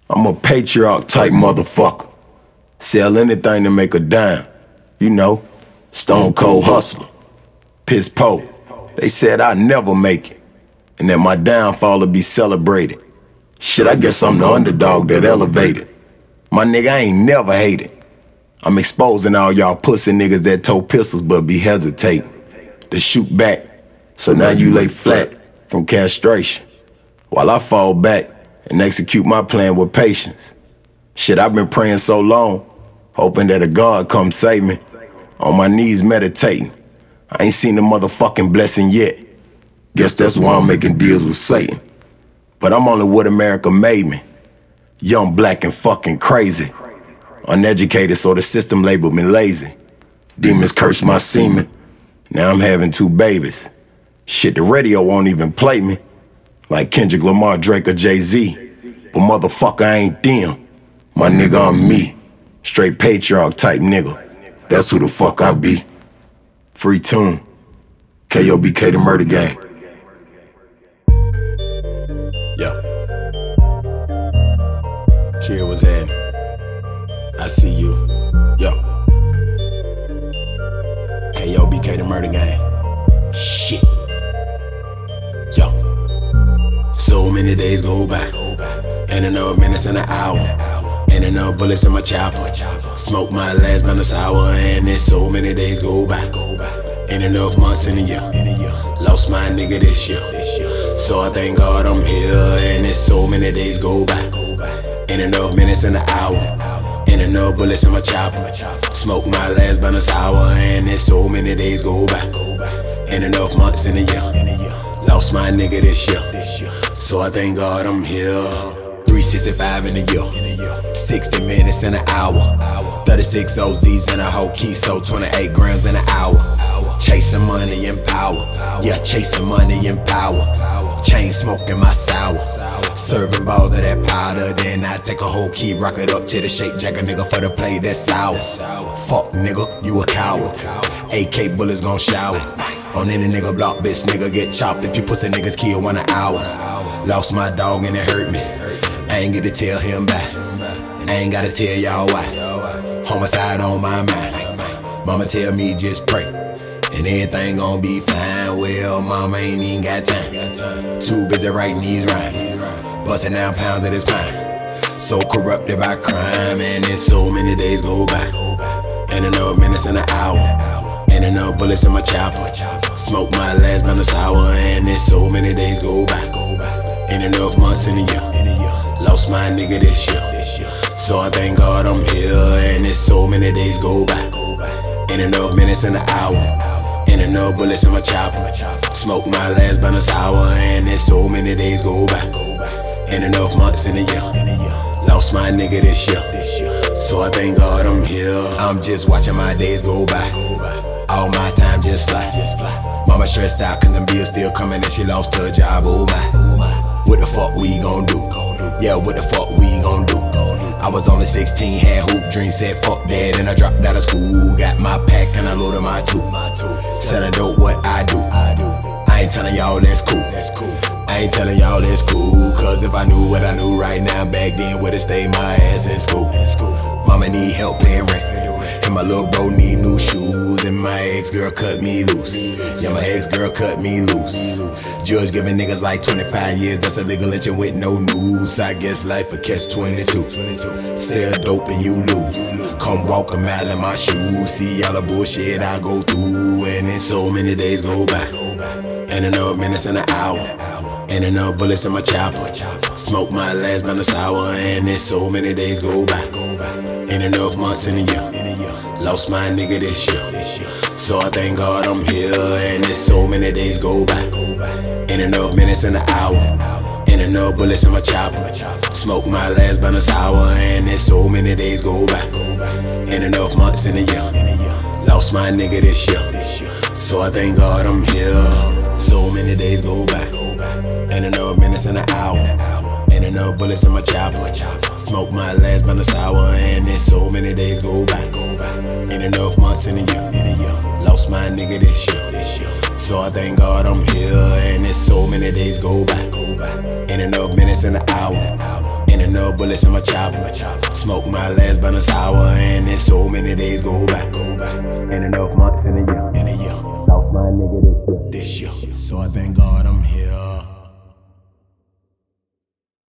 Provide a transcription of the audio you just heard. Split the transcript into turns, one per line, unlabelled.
I'm a patriarch type motherfucker. Sell anything to make a dime. You know, stone cold hustler. Piss po. They said I'd never make it, and that my downfall would be celebrated. Shit, I guess I'm the underdog that elevated. My nigga, I ain't never hated. I'm exposing all y'all pussy niggas that tote pistols but be hesitating to shoot back. So now you lay flat from castration, while I fall back and execute my plan with patience. Shit, I've been praying so long, hoping that a God come save me. On my knees meditating. I ain't seen the motherfucking blessing yet. Guess that's why I'm making deals with Satan. But I'm only what America made me. Young, black, and fucking crazy. Uneducated, so the system labeled me lazy. Demons cursed my semen. Now I'm having 2 babies. Shit, the radio won't even play me. Like Kendrick Lamar, Drake, or Jay-Z. But motherfucker, I ain't them. My nigga, I'm me. Straight patriarch type nigga. That's who the fuck I be. Free tune. KOBK the Murder Gang. Yeah. Kid was in. I see you. Yo. KOBK the Murder Gang. Shit. Yo. So many days go by. Ain't enough minutes in an hour. Ain't enough bullets in my chopper. Smoke my last blunt of sour, and there's so many days go by. Ain't enough months in a year. Lost my nigga this year. So I thank God I'm here, and there's so many days go by. Ain't enough minutes in an hour. Ain't enough bullets in my chopper. Smoke my last blunt of sour, and there's so many days go by. Ain't enough months in a year. Lost my nigga this year. So I thank God I'm here. 365 in a year. 60 minutes in an hour. 36 OZs in a whole key, so 28 grams in an hour. Chasing money and power. Yeah, chasing money and power. Chain smoking my sour. Serving balls of that powder. Then I take a whole key, rock it up to the shake, jack a nigga for the play that's sour. Fuck nigga, you a coward. AK bullets gon' shower. On any nigga block, bitch nigga get chopped if you pussy niggas kill 1 hour. Lost my dog and it hurt me. I ain't get to tell him back. I ain't gotta tell y'all why. Homicide on my mind. Mama tell me just pray, and everything gon' be fine. Well, mama ain't even got time. Too busy writing these rhymes. Busting down pounds of this pine. So corrupted by crime, and there's so many days go by. Ain't enough minutes in an hour. Ain't enough bullets in my chopper. Smoke my last blunt of sour, and there's so many days go by. Ain't enough months in a year. Lost my nigga this year. So I thank God I'm here, and there's so many days go by. Ain't enough minutes in an hour. Ain't enough bullets in my chopper. Smoke my last blunt of sour, and there's so many days go by. Ain't enough months in a year. Lost my nigga this year. So I thank God I'm here. I'm just watching my days go by. All my time just fly. Mama stressed out cause them bills still coming and she lost her job, oh my. What the fuck we gon' do? Yeah, what the fuck we gon' do? I was only 16, had hoop dreams, said fuck that, and I dropped out of school. Got my pack and I loaded my tooth. Selling dope, what I do. I ain't telling y'all that's cool. I ain't telling y'all that's cool, cause if I knew what I knew right now, back then would've stayed my ass in school. Mama need help paying rent, and my little bro need new shoes, and my ex-girl cut me loose. Yeah, my ex-girl cut me loose. Judge giving niggas like 25 years, that's illegal lynching with no news. I guess life a catch 22. Sell dope and you lose. Come walk a mile in my shoes, see all the bullshit I go through, and then so many days go by. Ain't enough minutes in an hour. Ain't enough bullets in my chopper. Smoke my last blunt of sour, and then so many days go by. Ain't enough months in a year. Lost my nigga this year. So I thank God I'm here, and there's so many days go by. Ain't enough minutes in an hour. Ain't enough bullets in my chopper. Smoke my last blunt of sour, and there's so many days go by. Ain't enough months in a year. Lost my nigga this year. So I thank God I'm here. So many days go by. Ain't enough minutes in an hour. Ain't enough bullets in my chopper. Smoke my last blunt of sour, and there's so many days go by. Ain't enough months in a year. Lost my nigga this year. So I thank God I'm here, and there's so many days go by. Ain't enough minutes in an hour. Ain't Ain't enough bullets in my chopper. Smoke my last blunt an hour, and there's so many days go by. Ain't enough months in a year. Lost my nigga this year. So I thank God I'm here.